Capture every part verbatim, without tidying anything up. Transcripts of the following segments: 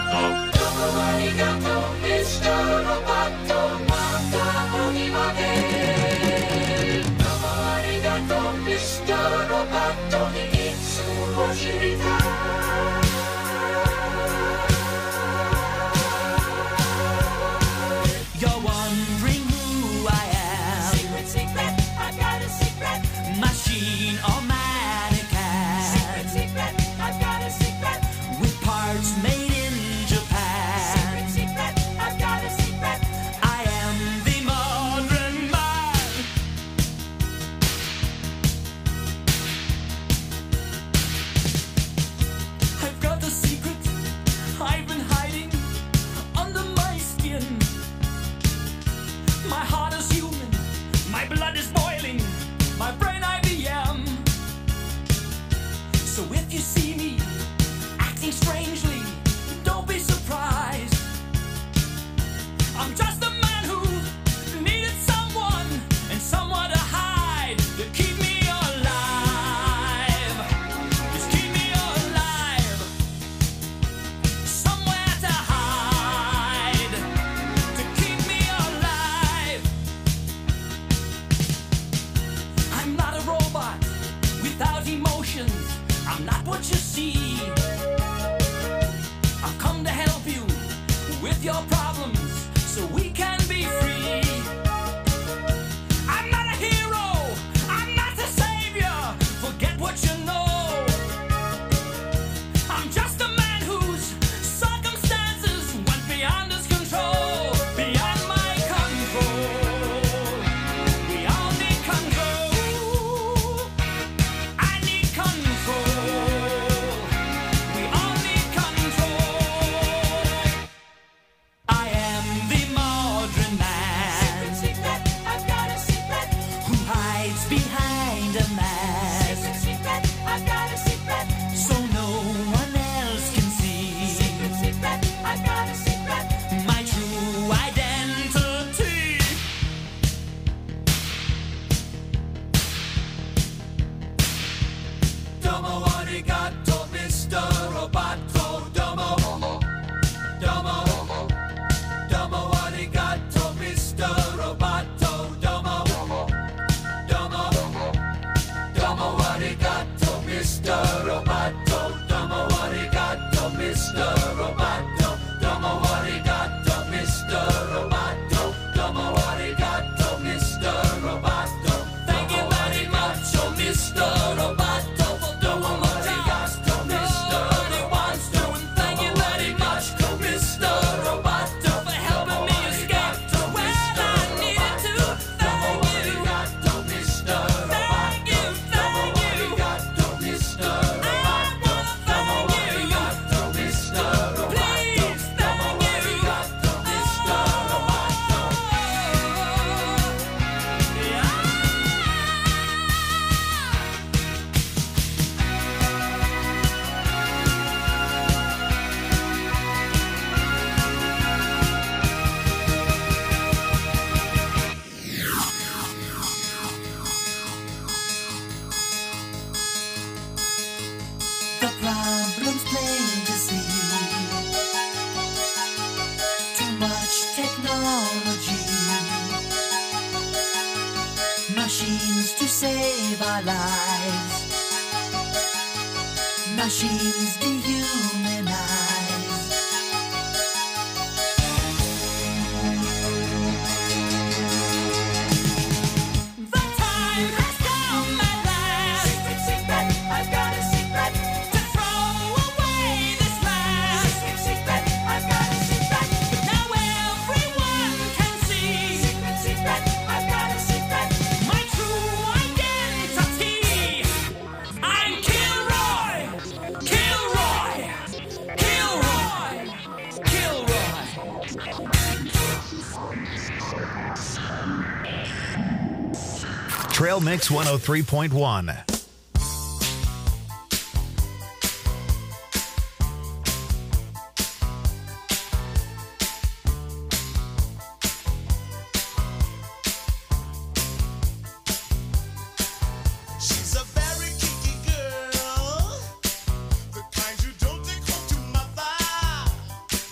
Machines to save our lives. Machines dehumanize. The time has come at last. Secret, secret, I've got a secret. To throw away this mask. Secret, secret, I've got a secret. But now everyone can see. Secret, secret, I've got a secret. My true identity. I'm Kilroy. Kilroy. Kilroy. Kilroy. Trail Mix one oh three point one. She's a very kinky girl, the kind you don't take home to mother.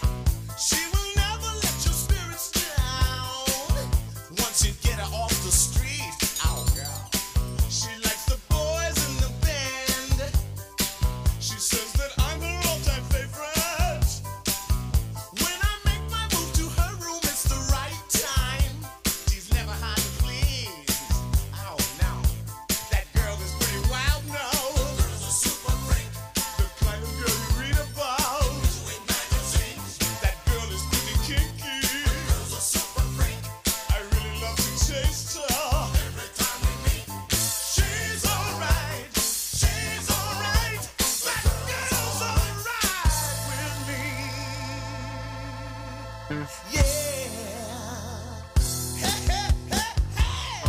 Yeah. Hey, hey, hey, hey.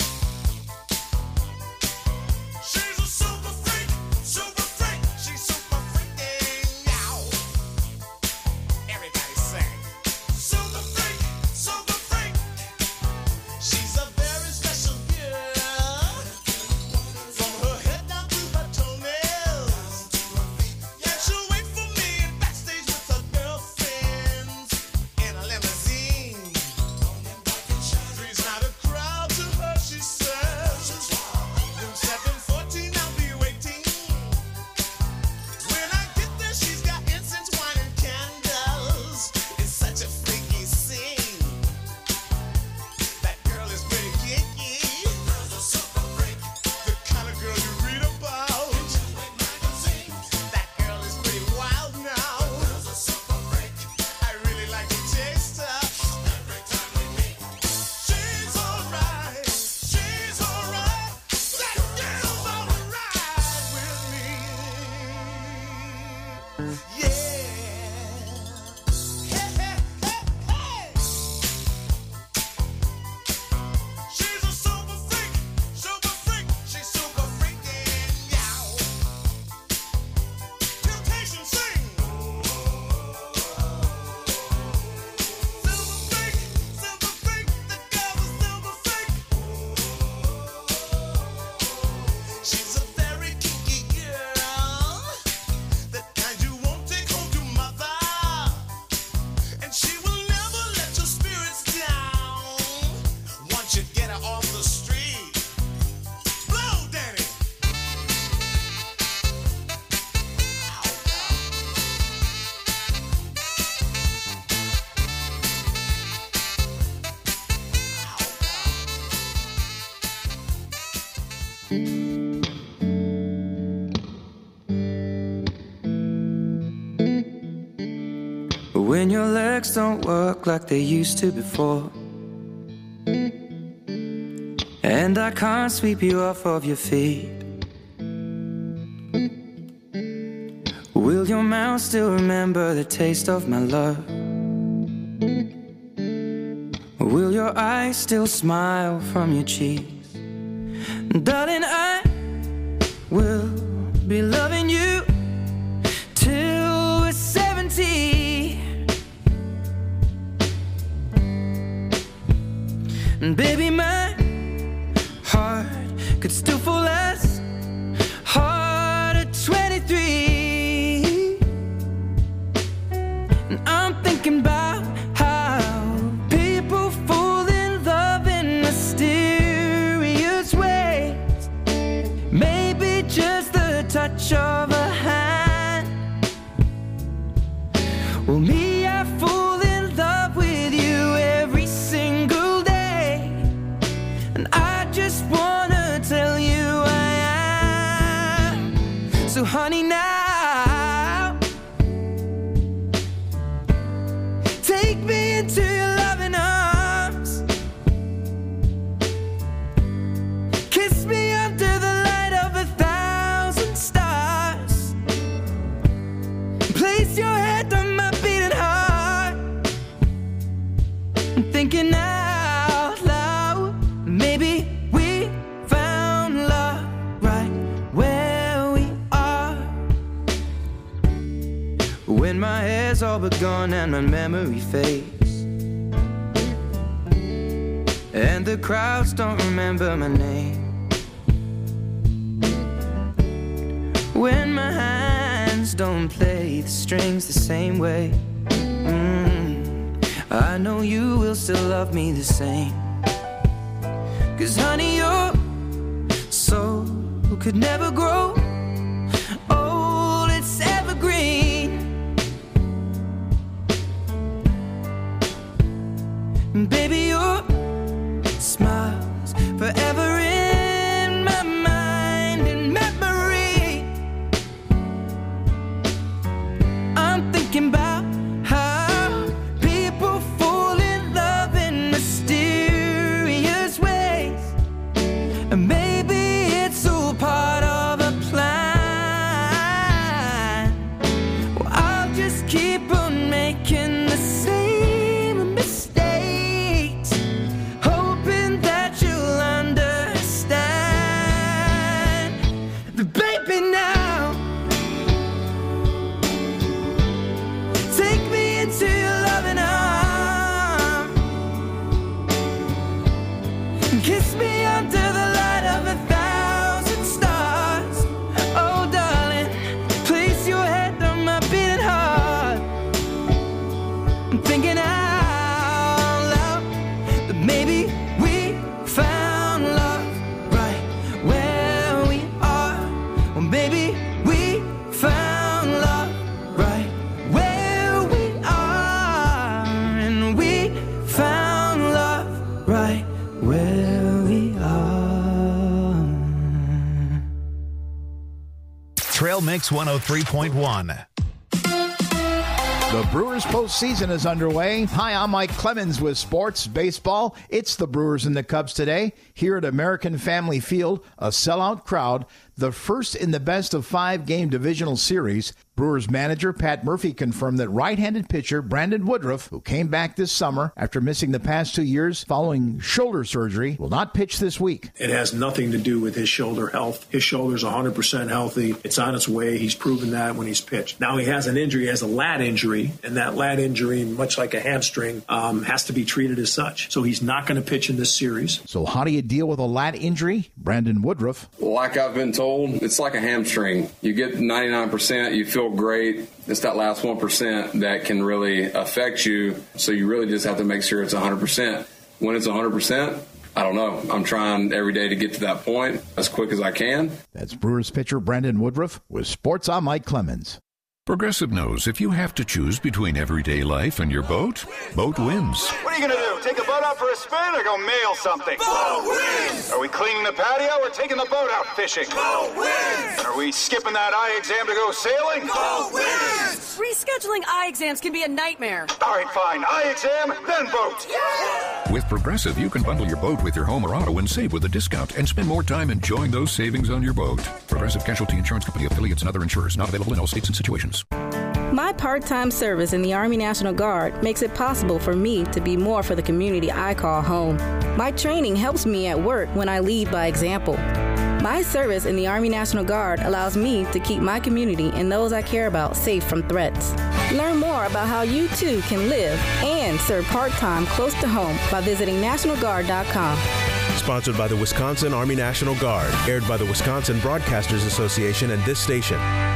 She's a super freak, super freak. She's super freaking out. Everybody sing. Super freak, super freak. She's a very special girl. From her head down to her toenails. Yeah, she'll wait for me in backstage with her girlfriends in a limousine. Three's not a crowd to her, she says. Room seven fourteen, I'll be waiting. When I get there, she's got incense, wine, and candles. It's such a freaky scene. That girl is pretty kinky. The kind of girl you read about. That girl is pretty wild now. I really like to taste her. She's alright. She's alright. That girl's alright with me. Yeah. Hey, hey, hey, hey. She's a super freak, super freak. She's super freaking out. Temptation sing. Silver freak, silver freak. The girl's a silver freak. She's a very kinky girl. The kind you won't take home to mother. And she will never let your spirits down. Once you get her off the street. Blow, Danny. When your legs don't work like they used to before, and I can't sweep you off of your feet, will your mouth still remember the taste of my love? Will your eyes still smile from your cheeks? Darling, I will be loving you till we're seventy. And baby, my heart could still fall as hard at twenty-three. And I'm thinking about how people fall in love in mysterious ways. Maybe just the touch of a hand. Well, me, I fall in love with you every single day. And I just wanna tell you I am. So honey, now take me into your loving arms. Kiss me under the light of a thousand stars. Place your head on my beating heart. I'm thinking out loud, maybe we found love right where we are. When my hair's all but gone and my memory fades, and the crowds don't remember my name. When my hands don't play the strings the same way, mm, I know you will still love me the same. Cause honey, your soul could never grow old, it's evergreen. And baby, your smile's forever in my mind and memory. I'm thinking about how people fall in love in mysterious ways. And maybe it's all part of a plan. Well, I'll just keep on making the same I'm thinking out loud that maybe we found love right where we are. Well, maybe we found love right where we are. And we found love right where we are. Trail Mix one oh three point one. The Brewers postseason is underway. Hi, I'm Mike Clemens with Sports Baseball. It's the Brewers and the Cubs today here at American Family Field, a sellout crowd, the first in the best of five game divisional series. Brewers manager Pat Murphy confirmed that right-handed pitcher Brandon Woodruff, who came back this summer after missing the past two years following shoulder surgery, will not pitch this week. It has nothing to do with his shoulder health. His shoulder's one hundred percent healthy. It's on its way. He's proven that when he's pitched. Now he has an injury, he has a lat injury, and that lat injury, much like a hamstring, um, has to be treated as such. So he's not going to pitch in this series. So how do you deal with a lat injury? Brandon Woodruff. Like I've been told, it's like a hamstring. You get ninety-nine percent, you feel great. It's that last one percent that can really affect you. So you really just have to make sure it's one hundred percent. When it's one hundred percent, I don't know. I'm trying every day to get to that point as quick as I can. That's Brewers pitcher Brandon Woodruff with Sports. I'm Mike Clemens. Progressive knows if you have to choose between everyday life and your boat, boat wins. What are you going to do? Take the boat out for a spin or go mail something? Boat wins! Are we cleaning the patio or taking the boat out fishing? Boat wins! Are we skipping that eye exam to go sailing? Boat wins! Rescheduling eye exams can be a nightmare. All right, fine. Eye exam, then boat. Yeah! With Progressive, you can bundle your boat with your home or auto and save with a discount and spend more time enjoying those savings on your boat. Progressive Casualty Insurance Company, affiliates, and other insurers not available in all states and situations. My part-time service in the Army National Guard makes it possible for me to be more for the community I call home. My training helps me at work when I lead by example. My service in the Army National Guard allows me to keep my community and those I care about safe from threats. Learn more about how you too can live and serve part-time close to home by visiting national guard dot com. Sponsored by the Wisconsin Army National Guard. Aired by the Wisconsin Broadcasters Association and this station.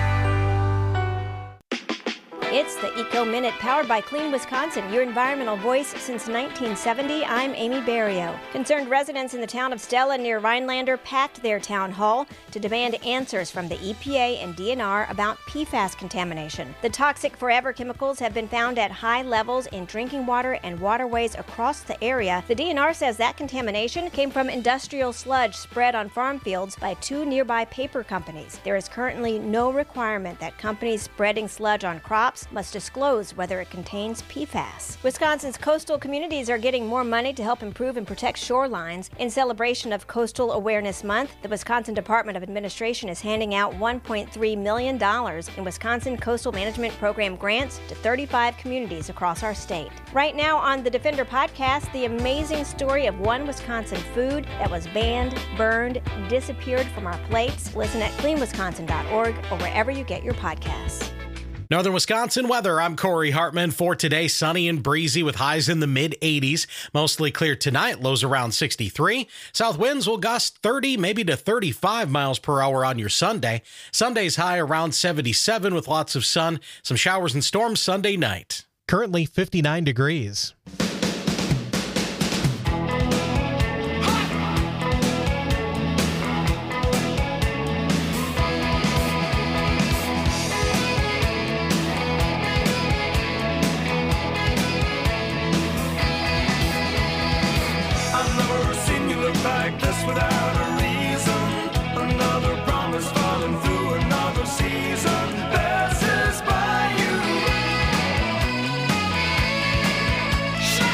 It's the Eco Minute, powered by Clean Wisconsin, your environmental voice since nineteen seventy. I'm Amy Barrio. Concerned residents in the town of Stella near Rhinelander packed their town hall to demand answers from the E P A and D N R about P FAS contamination. The toxic forever chemicals have been found at high levels in drinking water and waterways across the area. The D N R says that contamination came from industrial sludge spread on farm fields by two nearby paper companies. There is currently no requirement that companies spreading sludge on crops must disclose whether it contains P FAS. Wisconsin's coastal communities are getting more money to help improve and protect shorelines. In celebration of Coastal Awareness Month, the Wisconsin Department of Administration is handing out one point three million dollars in Wisconsin Coastal Management Program grants to thirty-five communities across our state. Right now on the Defender podcast, the amazing story of one Wisconsin food that was banned, burned, disappeared from our plates. Listen at clean wisconsin dot org or wherever you get your podcasts. Northern Wisconsin weather. I'm Corey Hartman. For today, sunny and breezy with highs in the mid eighties. Mostly clear tonight, lows around sixty-three. South winds will gust thirty, maybe to thirty-five miles per hour on your Sunday. Sunday's high around seventy-seven with lots of sun. Some showers and storms Sunday night. Currently fifty-nine degrees. Like this without a reason, another promise falling through another season passes by you.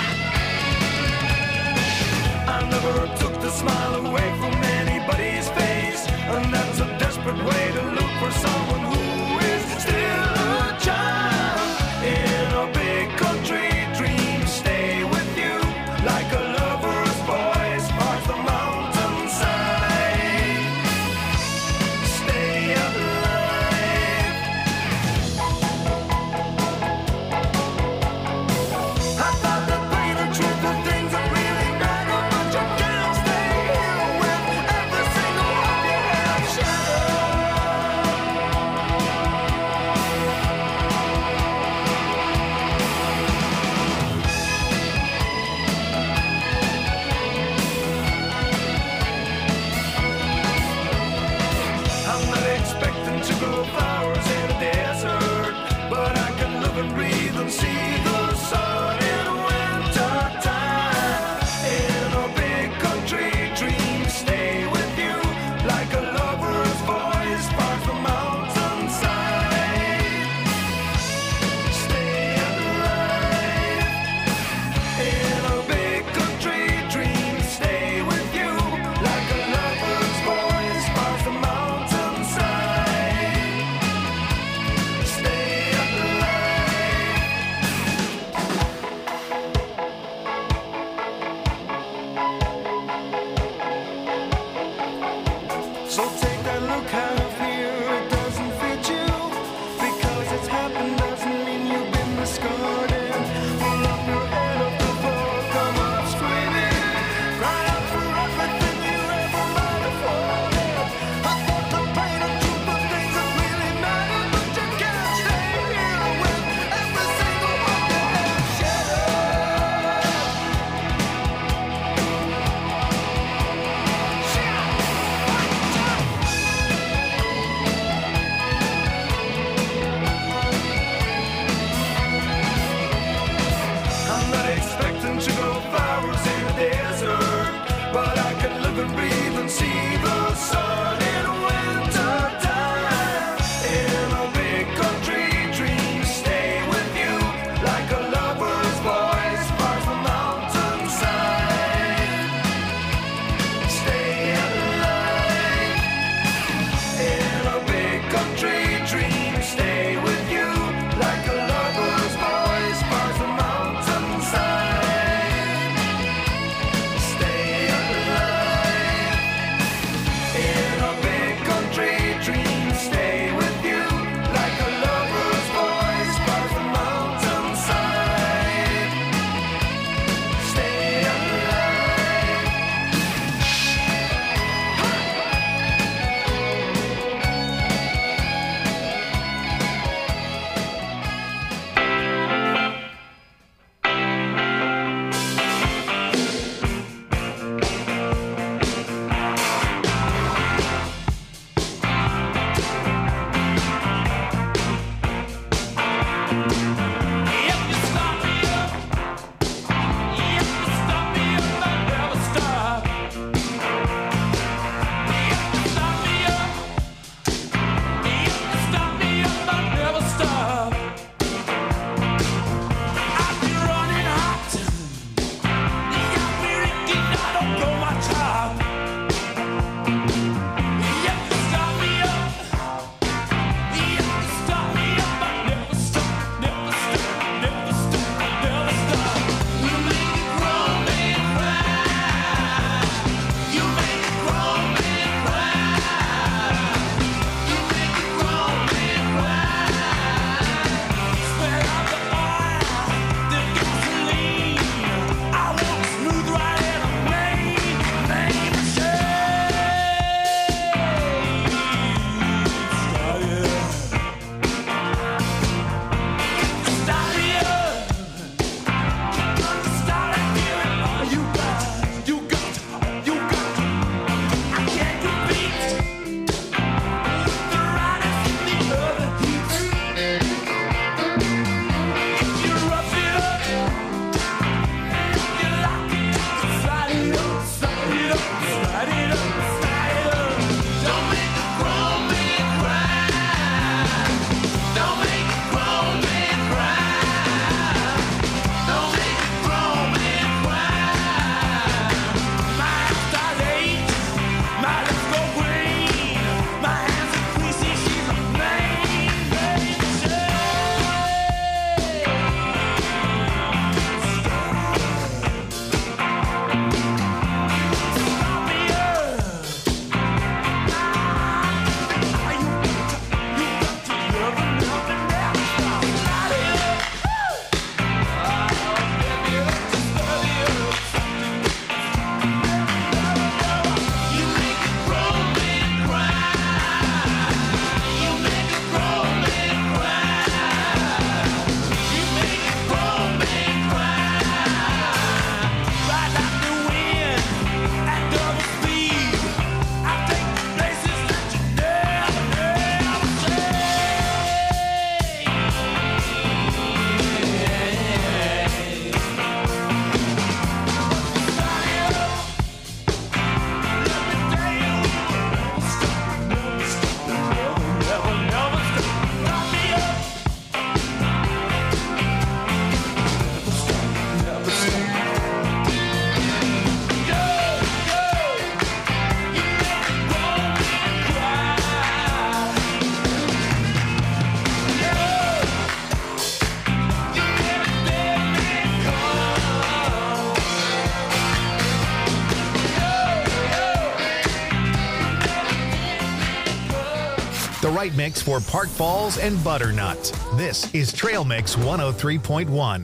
right mix for Park Falls and Butternut. This is Trail Mix one oh three point one.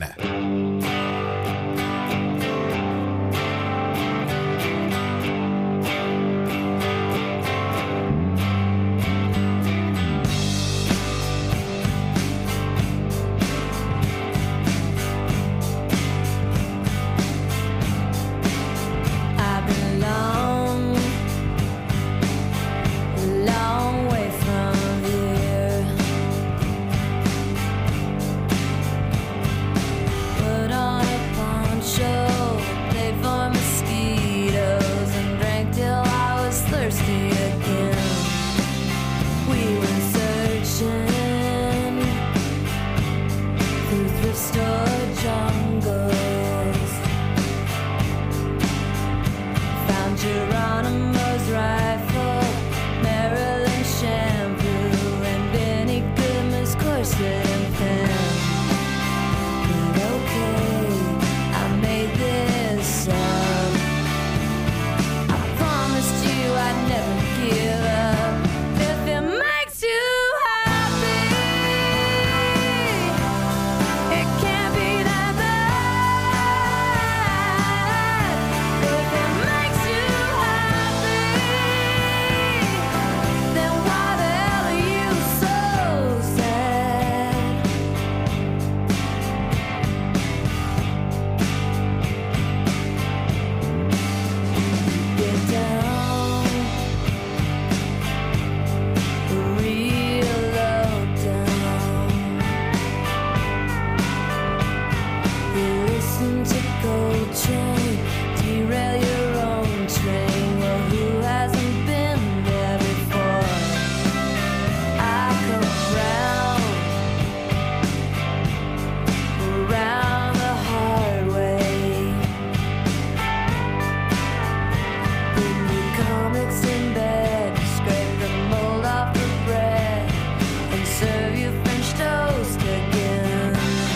I've been long, long way from here. Put on a poncho, played for mosquitoes, and drank till I was thirsty again. We were searching through thrift store jungles. Found Geronimo's rifle, Maryland shampoo, and Benny Goodman's corset and pen. But okay, I made this up. I promised you I'd never give up. If it makes you happy, it can't be that bad. If it makes you happy, then why the hell are you so sad? Get down, real low down. You listen to Coltrane, derail your own train. Well, who hasn't been there before? I come round, around the hard way. Put new comics in bed, scrape the mold off the bread, and serve you French toast again.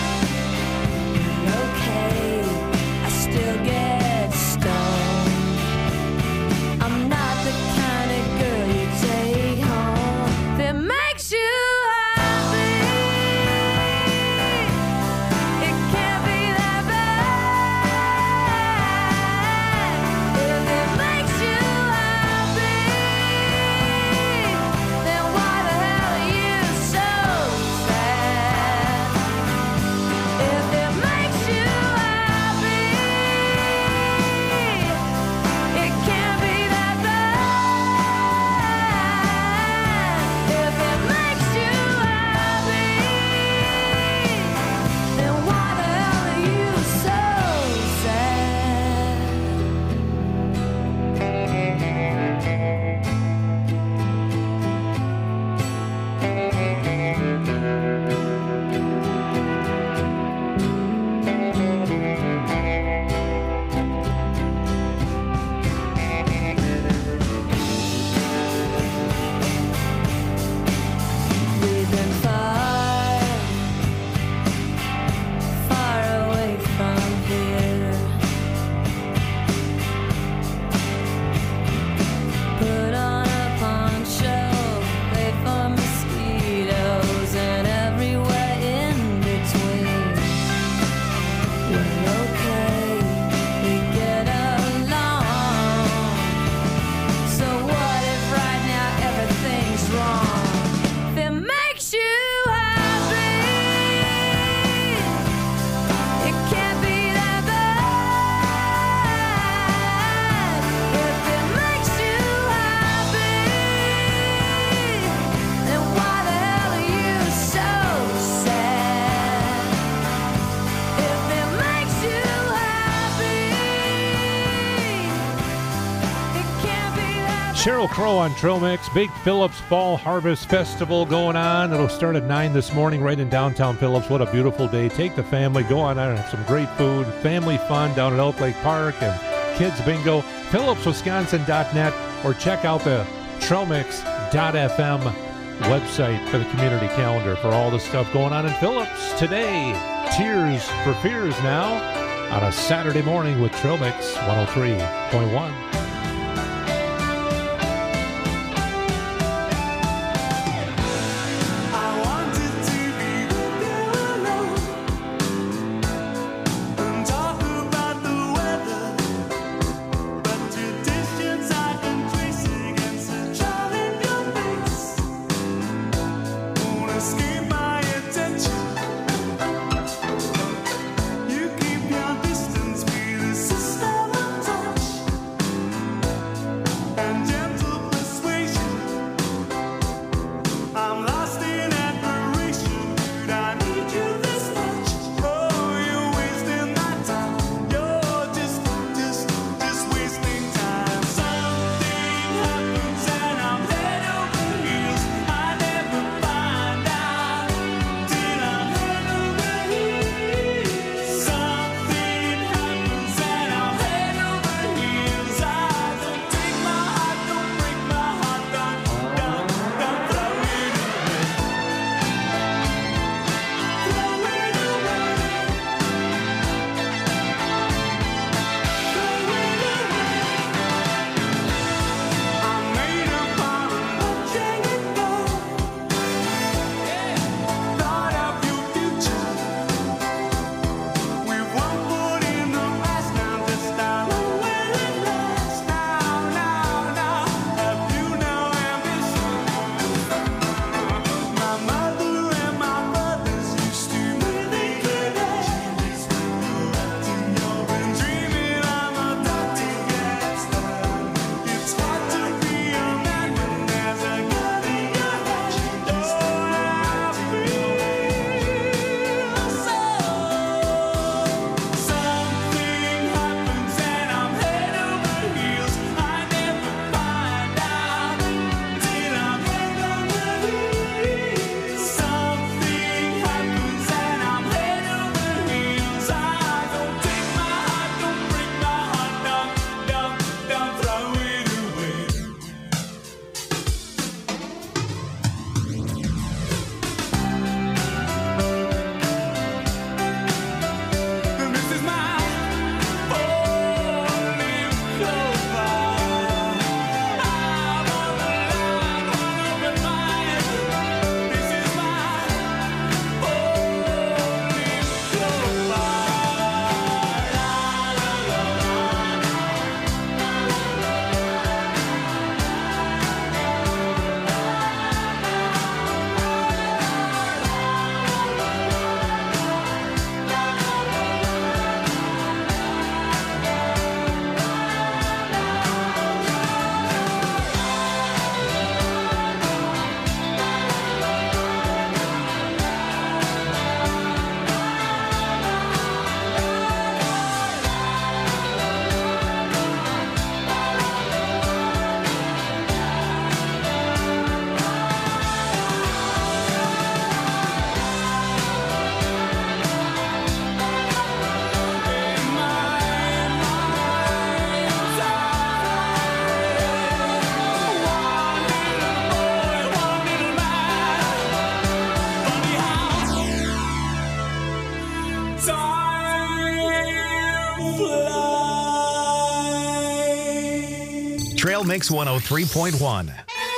Okay, I still get stoned. I'm not the kind of girl you take home. If it makes you happy, it can't be that bad. If it makes you happy, then why the hell are you so sad? If it makes you happy, it can't be that bad. If it makes you happy, then why the hell are you so sad? We've been far, far away from here. Put on a poncho, played for mosquitoes, and everywhere in between. Well, okay, we get along. So what if right now everything's wrong? If it makes you happy, it can't be that bad. If it makes you happy, then why the hell are you so sad? If it makes you happy, it can't be that Cheryl Crow on Trail Mix. Big Phillips Fall Harvest Festival going on. It'll start at nine this morning right in downtown Phillips. What a beautiful day. Take the family, go on out and have some great food, family fun down at Elk Lake Park, and kids bingo. Phillips Wisconsin dot net, or check out the trail mix dot f m website for the community calendar for all the stuff going on in Phillips today. Tears for Fears now on a Saturday morning with Trail Mix one oh three point one. Trail Mix one oh three point one.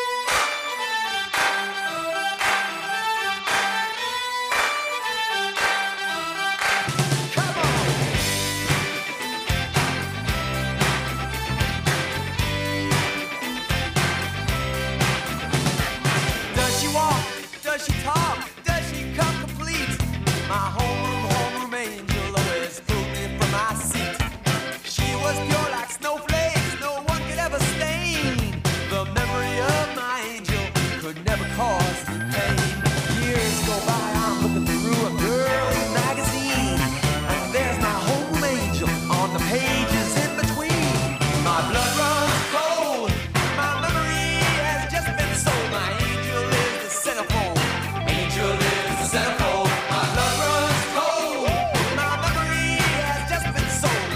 Does she walk? Does she talk? Does she come complete? My homeroom, homeroom angel always pulled me from my seat. She was pure like snowflakes, no one could ever stain. The memory of my angel could never cause me pain. Years go by, I'm looking through a girly magazine, and there's my homeroom angel on the pages in between. My blood runs cold, my memory has just been sold. My angel is the centerfold, angel is the centerfold. My blood runs cold, my memory has just been sold.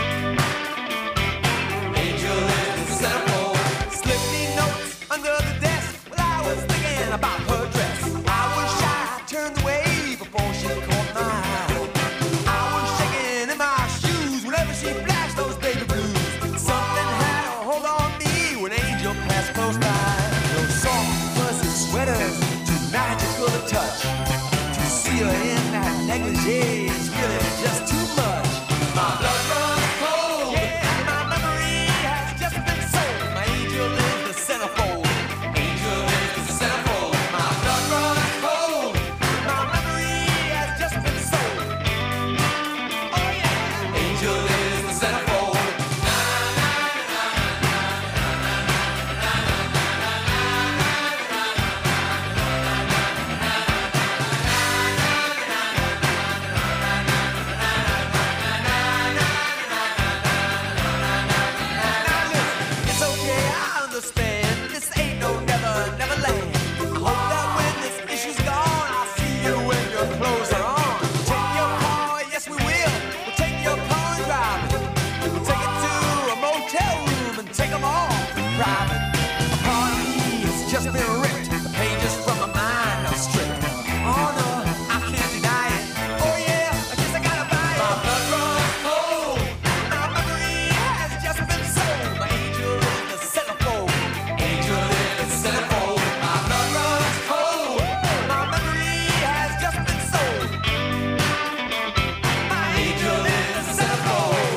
Angel is the centerfold. Slip me notes under the desk while I was thinking about her dress. I was shy, turned away before she caught my eye. I was shaking in my shoes whenever she flashed those baby blues. Something had a hold on me when Angel passed close by. Those soft, fuzzy sweaters, too magical to touch. To see her in that negligee is really just too much. My blood runs cold, yeah, my memory has just been sold. My angel is the centerfold, angel is the centerfold. My blood runs cold, my memory has just been sold. Oh yeah, angel is the centerfold. It's okay, I understand. This ain't no never, never land. I hope that when this issue's gone, I'll see you when your clothes are on. Take your car, yes we will. We'll take your car and drive it. We'll take it to a motel room and take them all private. A part of me has just been ripped. The pages from my mind are stripped. Oh no, I can't deny it. Oh yeah, I guess I gotta buy it. My blood runs cold. My memory has just been sold. My angel is the centerfold. Angel is the centerfold. My blood runs cold. My memory has just been sold. My angel is the centerfold.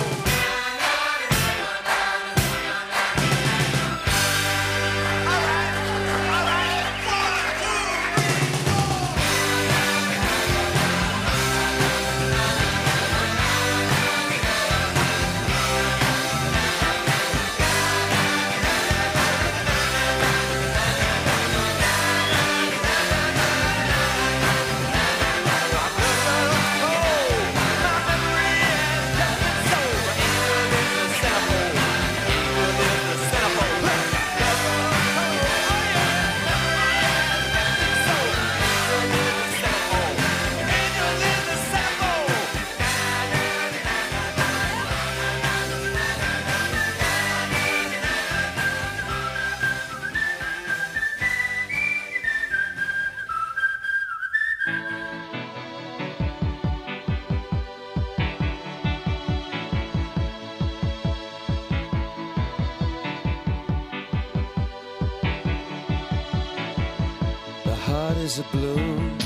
The heart is a bloom,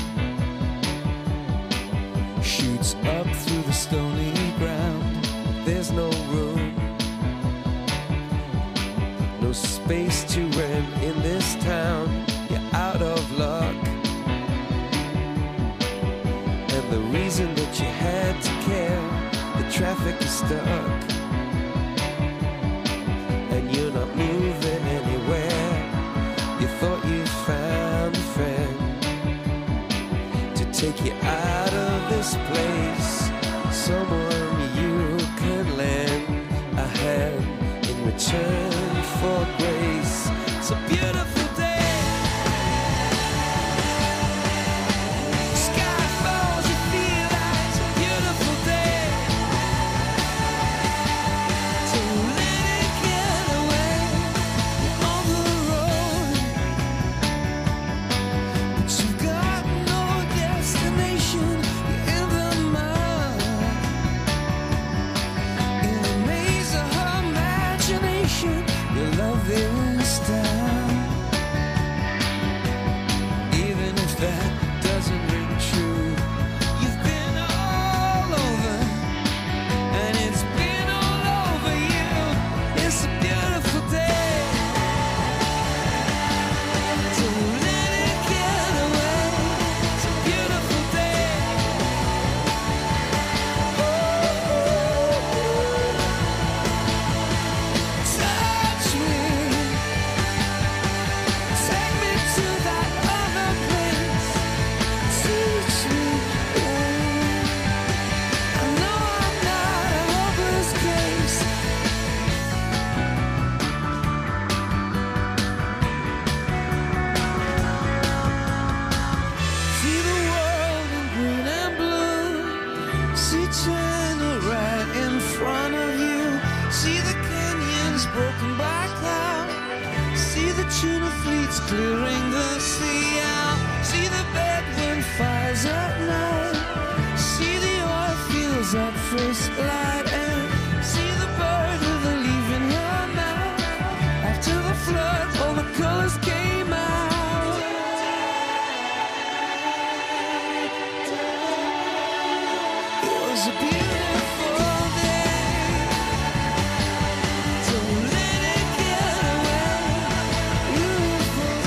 shoots up through the stony ground. There's no room, no space to rent in this town. You're out of luck, and the reason that you had to care, the traffic is stuck, and you're not moving anywhere. You thought you found a friend to take you out of this place, someone you could lend a hand in return for grace. It's a beautiful day. Sky falls, you feel like it's a beautiful day. So let it get away on the road. But you've got no destination. You're in the mud, in the maze of her imagination. Your love clearing the sea out. See the bedroom fires at night. See the oil fields at first light. And see the bird with a leaf in her mouth. After the flood, all the colors came out. It was a beautiful day. Don't let it get away. Beautiful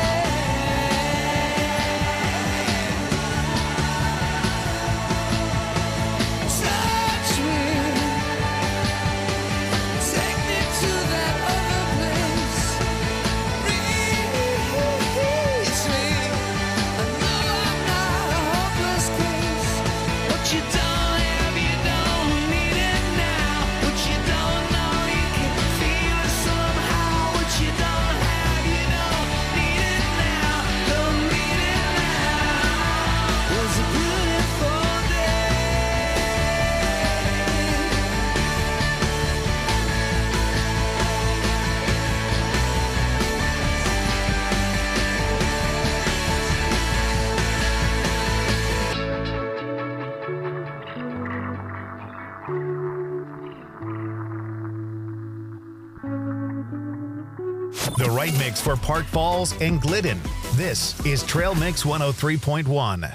day. Touch me. Take me to that other place. Release me. I know I'm not a hopeless case. What you don't have, you don't need it now. What you don't know, you can feel it somehow. What you don't have, you don't need it now. Don't need it now. It was a beautiful day. The right mix for Park Falls and Glidden. This is Trail Mix one oh three point one.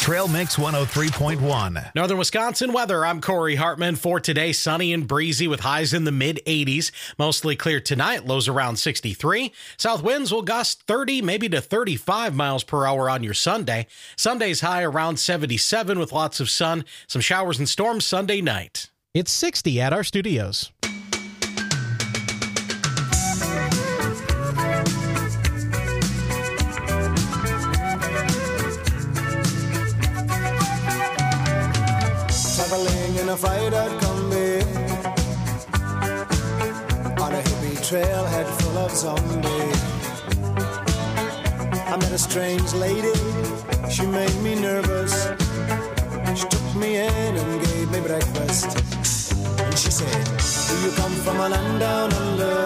Trail Mix one oh three point one. Northern Wisconsin weather. I'm Corey Hartman. For today, sunny and breezy with highs in the mid eighties. Mostly clear tonight, lows around sixty-three. South winds will gust thirty, maybe to thirty-five miles per hour on your Sunday. Sunday's high around seventy-seven with lots of sun. Some showers and storms Sunday night. It's sixty at our studios. Traveling in a fried-out Kombi on a hippie trailhead full of zombies. I met a strange lady, she made me nervous. She took me in and gave me breakfast. And she said, do you come from a land down under,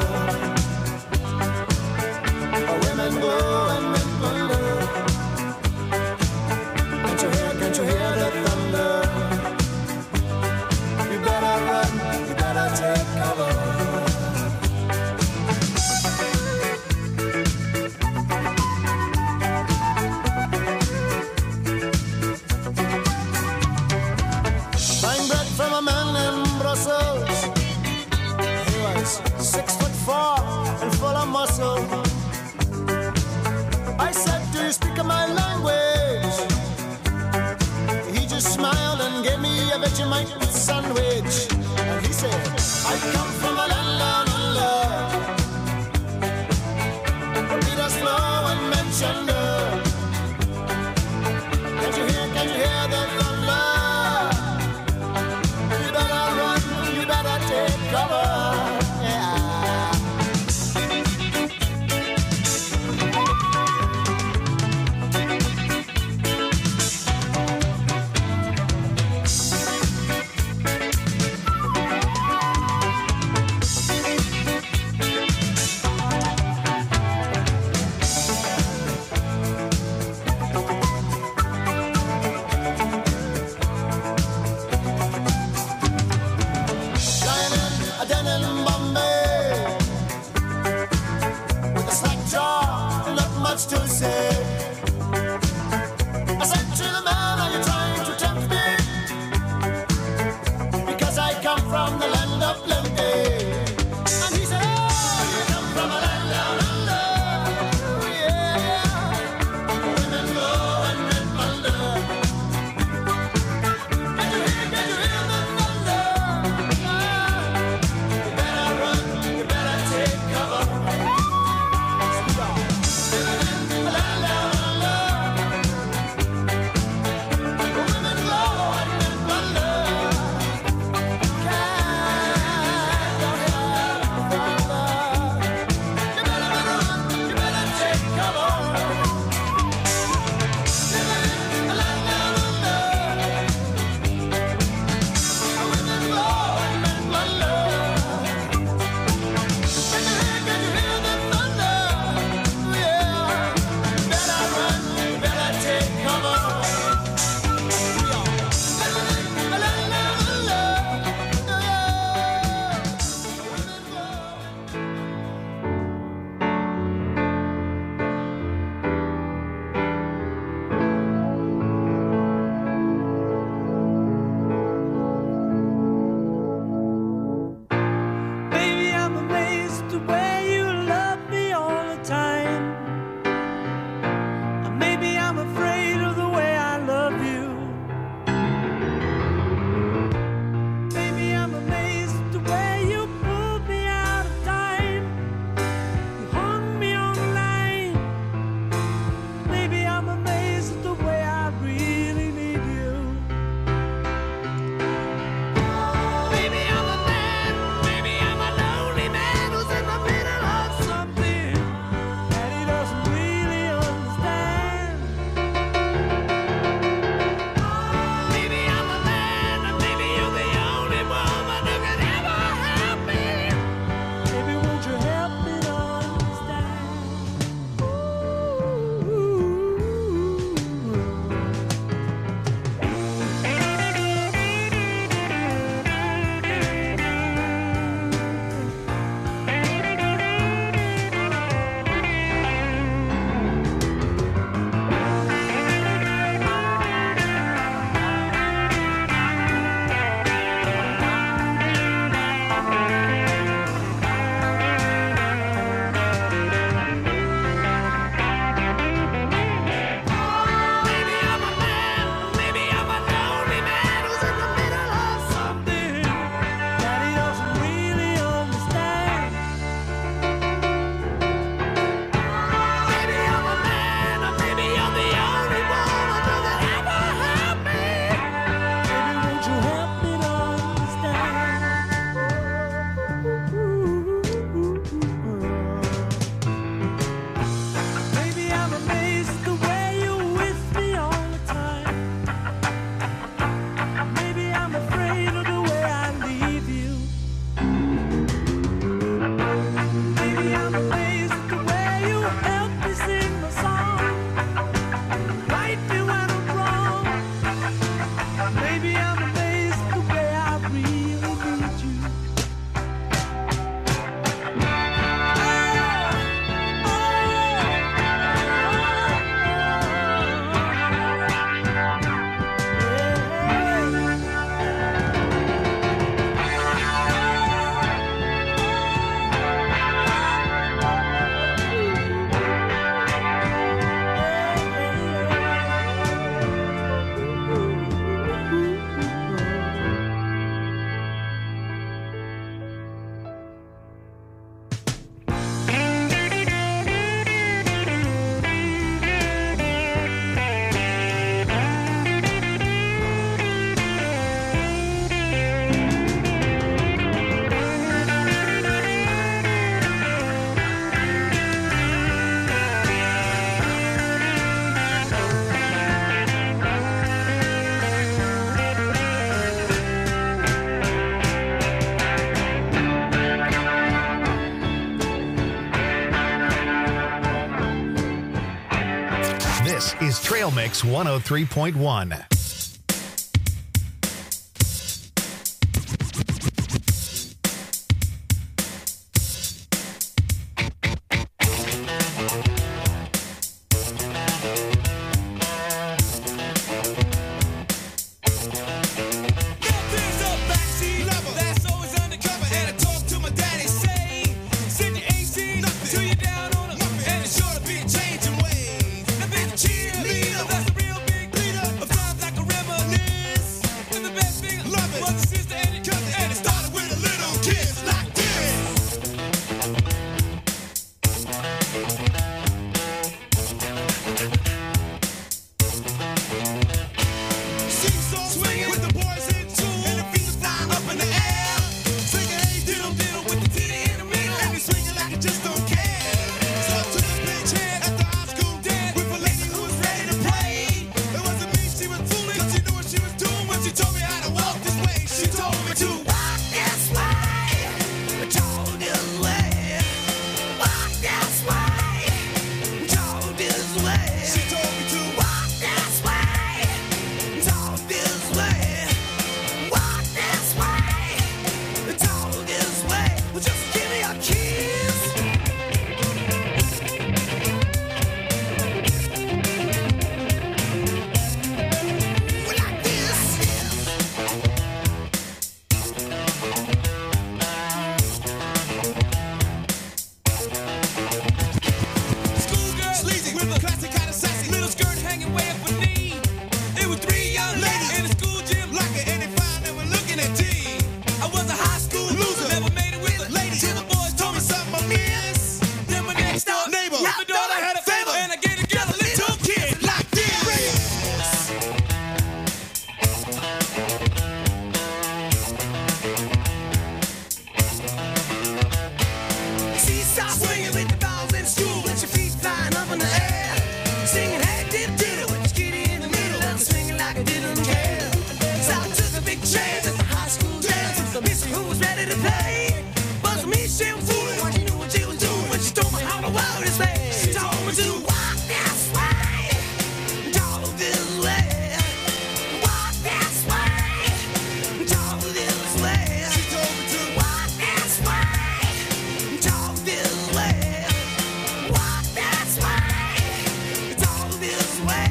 where women go and men wonder? Can't you hear, can't you hear the thunder? You better run, you better take cover. Buying bread from a man in Brussels. He was six foot four and full of muscle. I said, do you speak my language? He just smiled and gave me a Vegemite sandwich. And he said, I come from a land down under, where Peter's flow and men chunder. Can't you hear, can't you hear the thunder? You better run, you better take cover. Yeah. Lying in a den in Bombay, with a slack jaw and not much to say. I said to the man, are you trying to tempt me? Because I come from the land of plenty. And he said, oh, you come from a land down under. Yeah, women go and men wonder. Can you hear, can you hear the thunder? You better run, you better take cover. Living in the land down me sing the song. Right me when I'm wrong. Maybe I'm amazed the way I really need you. This is Trail Mix one oh three point one. Cheerleader, that's a real big leader of times like a reminisce. And the best thing I love it was a sister and your cousin, and it started with a little kiss like this. Seesaw swinging with the boys in tune, and the feet are flying up in the air. Singing hey diddle diddle with the titty in the middle, and we swinging like you just don't care. So I took a big chance at the high school dance with a lady who was ready to play. It wasn't me she was fooling, 'cause she knew what she was doing when she told me how to walk this way. She told me to walk this way, talk this way, walk this way, talk this way. She told me to walk this way, talk this way, walk this way, talk this way. Well, just give me a kiss. Well, like this. Schoolgirl, sleazy with a classic kind of sassy little skirt hanging way up her knee. It was three young ladies in the school gym, like it, and they found they were looking at tea. I was a high school loser, never made it with a lady till the boys told me something I miss. Then my next door neighbor, my daughter had a favor, and I gave together little kid like this. Seesaw swinging with the balls in school, with your feet flying up in the air. Singing hey diddle diddle with your kitty in the middle, and swinging like I didn't care. So I took a big chance at the high school dance with the missy who was ready to play. But for me she was fooling when she knew what she was doing, when she told me how the world is made. She told me to walk this way, talk this way, walk this way, talk this way. She told me to walk this way, talk this way, walk this way, talk this way.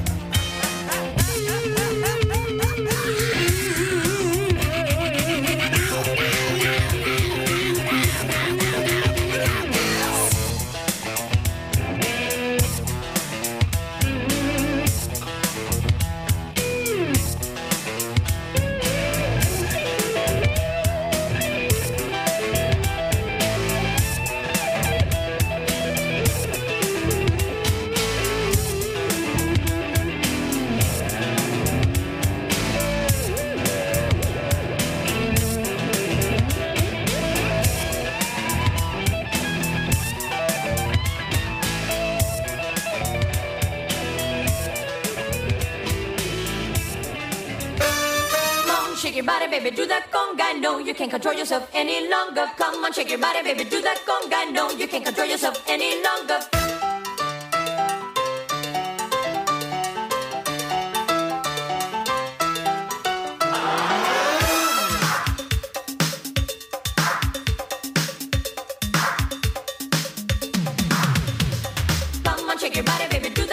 Come on, shake your body, baby, do that conga. No, you can't control yourself any longer. Come on, shake your body, baby, do that conga. No, you can't control yourself any longer. body, baby, do